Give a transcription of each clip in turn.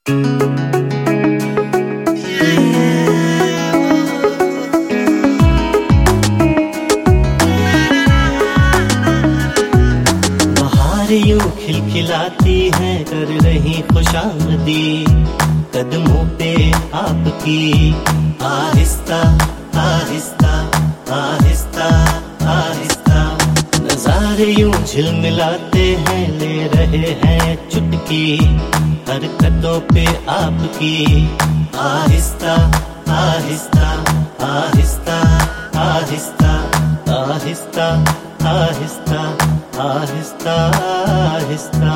बहार यूं खिलखिलाती है, कर रही खुशामदी कदमों पे आपकी। आहिस्ता आहिस्ता आहिस्ता आहिस्ता नजारे यूं झिलमिलाते हैं, ले रहे हैं चुटकी हरकतों पे आपकी। आहिस्ता आहिस्ता आहिस्ता आहिस्ता आहिस्ता आहिस्ता आहिस्ता आहिस्ता।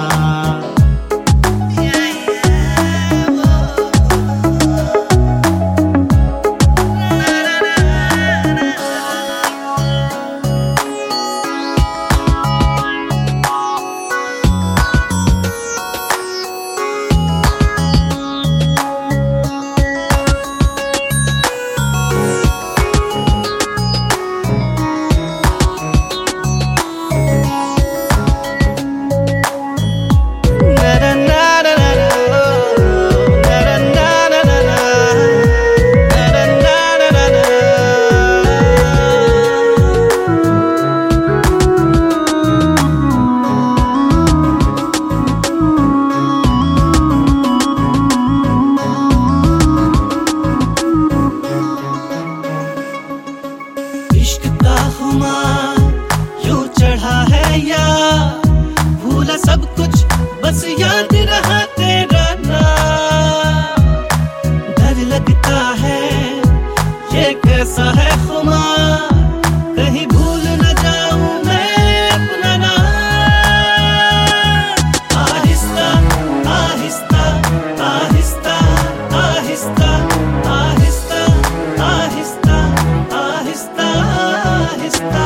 इश्क का खुमार यूं चढ़ा है या भूला सब कुछ, बस याद रहा तेरा नाम। डर लगता है ये कैसा है खुमार, कहीं भूल न जाऊं मैं अपना नाम। आहिस्ता आहिस्ता आहिस्ता आहिस्ता आहिस्ता आहिस्ता आहिस्ता आहिस्ता।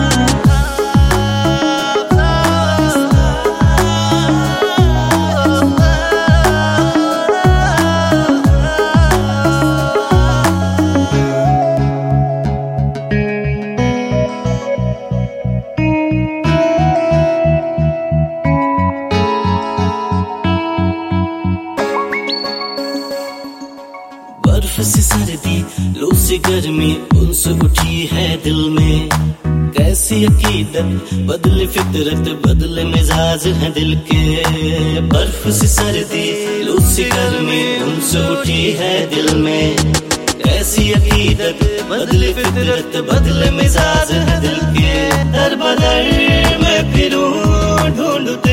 बर्फ सी सर्दी, लू सी गर्मी, उनसे उठी है दिल में। कैसी अकीदत, बदले फितरत, बदले मिजाज है दिल के। बर्फ सी सर्दी, लू सी गर्मी, उनसे उठी है दिल में। कैसी अकीदत, बदले फितरत, बदले मिजाज है दिल के। दर बदर मैं फिरूं ढूंढते